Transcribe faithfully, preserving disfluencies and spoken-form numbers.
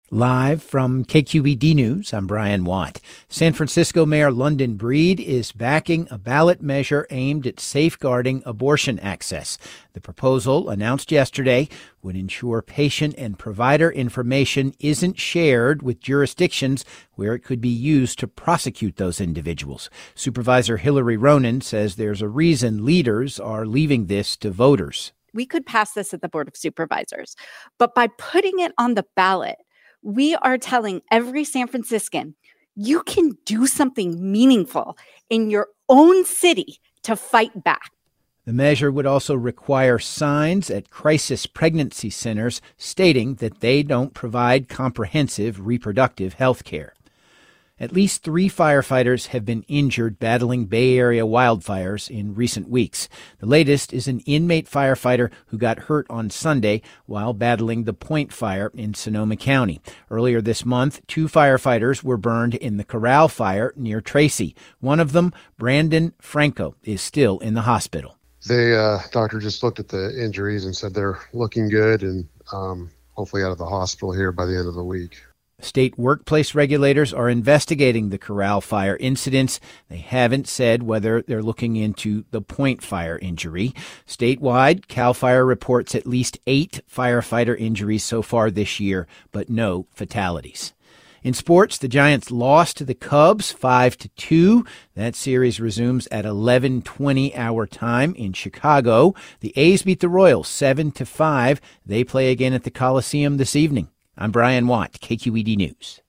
Live from K Q E D News, I'm Brian Watt. San Francisco Mayor London Breed is backing a ballot measure aimed at safeguarding abortion access. The proposal, announced yesterday, would ensure patient and provider information isn't shared with jurisdictions where it could be used to prosecute those individuals. Supervisor Hillary Ronen says there's a reason leaders are leaving this to voters. We could pass this at the Board of Supervisors, but by putting it on the ballot, we are telling every San Franciscan, you can do something meaningful in your own city to fight back. The measure would also require signs at crisis pregnancy centers stating that they don't provide comprehensive reproductive health care. At least three firefighters have been injured battling Bay Area wildfires in recent weeks. The latest is an inmate firefighter who got hurt on Sunday while battling the Point Fire in Sonoma County. Earlier this month, two firefighters were burned in the Corral Fire near Tracy. One of them, Brandon Franco, is still in the hospital. The uh, doctor just looked at the injuries and said they're looking good and um, hopefully out of the hospital here by the end of the week. State workplace regulators are investigating the Corral Fire incidents. They haven't said whether they're looking into the Point Fire injury. Statewide, CAL FIRE reports at least eight firefighter injuries so far this year, but no fatalities. In sports, the Giants lost to the Cubs five to two. That series resumes at eleven twenty our time in Chicago. The A's beat the Royals seven to five. They play again at the Coliseum this evening. I'm Brian Watt, K Q E D News.